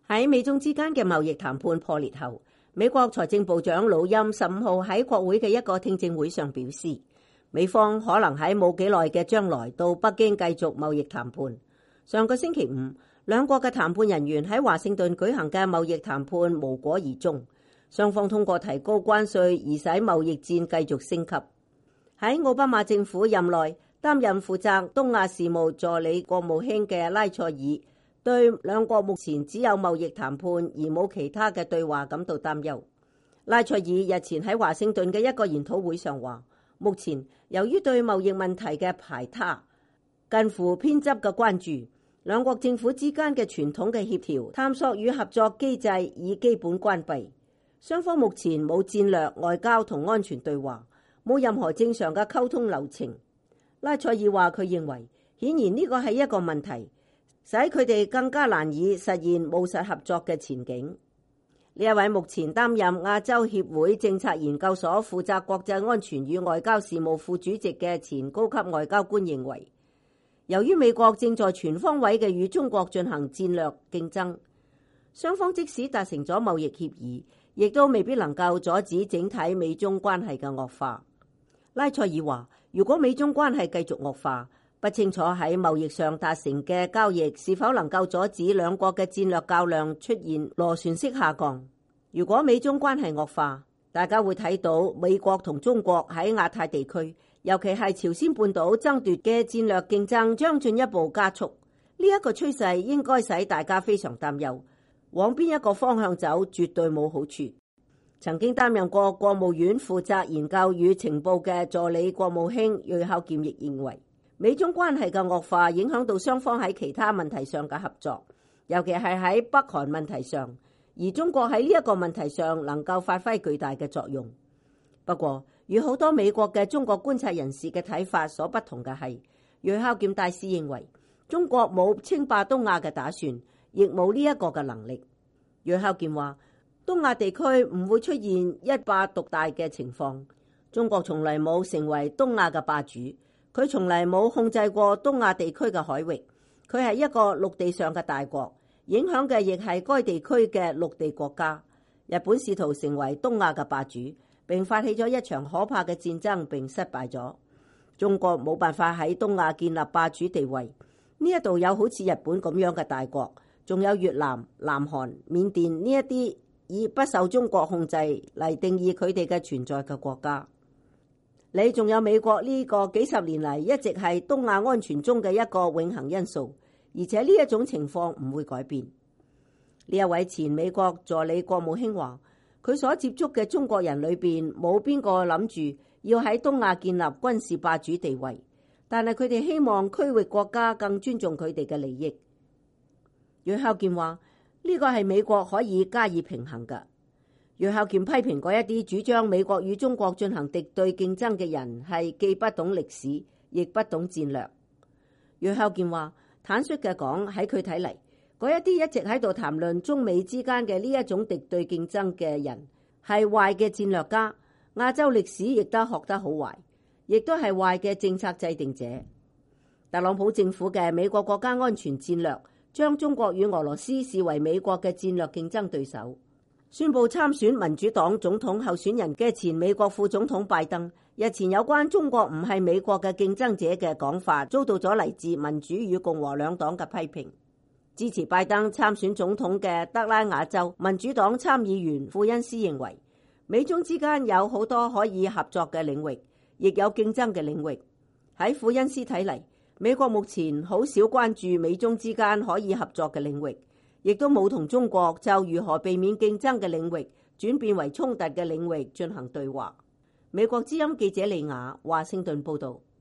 喺美中之間嘅貿易談判破裂後，美國財政部長魯欽15號喺國會嘅一個聽證會上表示，美方可能喺冇幾耐嘅將來到北京繼續貿易談判。上個星期五，兩國嘅談判人員喺華盛頓舉行嘅貿易談判無果而終，雙方通過提高關稅而使貿易戰繼續升級。喺奧巴馬政府任內擔任負責東亞事務助理國務卿嘅拉塞爾對兩國目前只有貿易談判而冇其他嘅對話感到擔憂。拉塞爾日前喺華盛頓嘅一個研討會上話，目前由於對貿易問題嘅排他，近乎偏執嘅關注，兩國政府之間嘅傳統嘅協調、探索與合作機制已基本關閉。雙方目前冇戰略、外交同安全對話，冇任何正常嘅溝通流程。拉塞爾話佢認為，顯然呢個係一個問題，使佢哋更加難以實現務實合作嘅前景。呢一位目前擔任亞洲協會政策研究所負責國際安全與外交事務副主席嘅前高級外交官認為，由於美國正在全方位嘅與中國進行戰略競爭，雙方即使達成咗貿易協議，亦都未必能夠阻止整體美中關係嘅惡化。拉塞爾話，如果美中關係繼續惡化，不清楚喺貿易上達成嘅交易是否能夠阻止兩國嘅戰略較量出現螺旋式下降。如果美中關係惡化，大家會睇到美國同中國喺亞太地區，尤其係朝鮮半島爭奪嘅戰略競爭將進一步加速。呢一個趨勢應該使大家非常擔憂，往邊一個方向走絕對冇好處。曾經擔任過國務院負責研究與情報嘅助理國務卿瑞孝儉亦認為，美中關係嘅惡化影響到雙方喺其他問題上嘅合作，尤其係喺北韓問題上，而中國喺呢一個問題上能夠發揮巨大嘅作用。不過，與好多美國嘅中國觀察人士嘅睇法所不同嘅係，瑞孝儉大使認為中國冇稱霸東亞嘅打算，亦冇呢一個嘅能力。瑞孝儉話，東亞地區唔會出現一霸獨大嘅情況，中國從來冇成為東亞嘅霸主，佢從來冇控制過東亞地區嘅海域，佢係一個陸地上嘅大國，影響嘅亦係該地區嘅陸地國家。日本試圖成為東亞嘅霸主，並發起咗一場可怕嘅戰爭並失敗咗。中國冇辦法喺東亞建立霸主地位，呢一度有好似日本咁樣嘅大國，仲有越南、南韓、緬甸呢一啲以不受中國控制嚟定義佢哋嘅存在嘅國家。你仲有美國呢個幾十年嚟一直係東亞安全中嘅一個永恆因素，而且呢一種情況唔會改變。呢一位前美國助理國務卿話，佢所接觸嘅中國人裏邊冇邊個諗住要喺東亞建立軍事霸主地位，但係佢哋希望區域國家更尊重佢哋嘅利益。瑞孝儉話，呢個係美國可以加以平衡嘅。瑞孝儉批評嗰一啲主張美國與中國進行敵對競爭嘅人係既不懂歷史，亦不懂戰略。瑞孝儉話，坦率嘅講，喺佢睇嚟，嗰一啲一直喺度談論中美之間嘅呢一種敵對競爭嘅人係壞嘅戰略家，亞洲歷史亦都學得好壞，亦都係壞嘅政策制定者。特朗普政府嘅美國國家安全戰略將中國與俄羅斯視為美國嘅戰略競爭對手。宣布參選民主黨總統候選人嘅前美國副總統拜登，日前有關中國唔係美國嘅競爭者嘅講法，遭到咗嚟自民主與共和兩黨嘅批評。支持拜登參選總統嘅德拉瓦州民主黨參議員庫恩斯認為，美中之間有好多可以合作嘅領域，亦有競爭嘅領域。喺庫恩斯睇嚟，美國目前好少關注美中之間可以合作嘅領域，亦都冇同中國就如何避免競爭嘅領域轉變為衝突嘅領域進行對話。美國之音記者李雅華盛頓報道。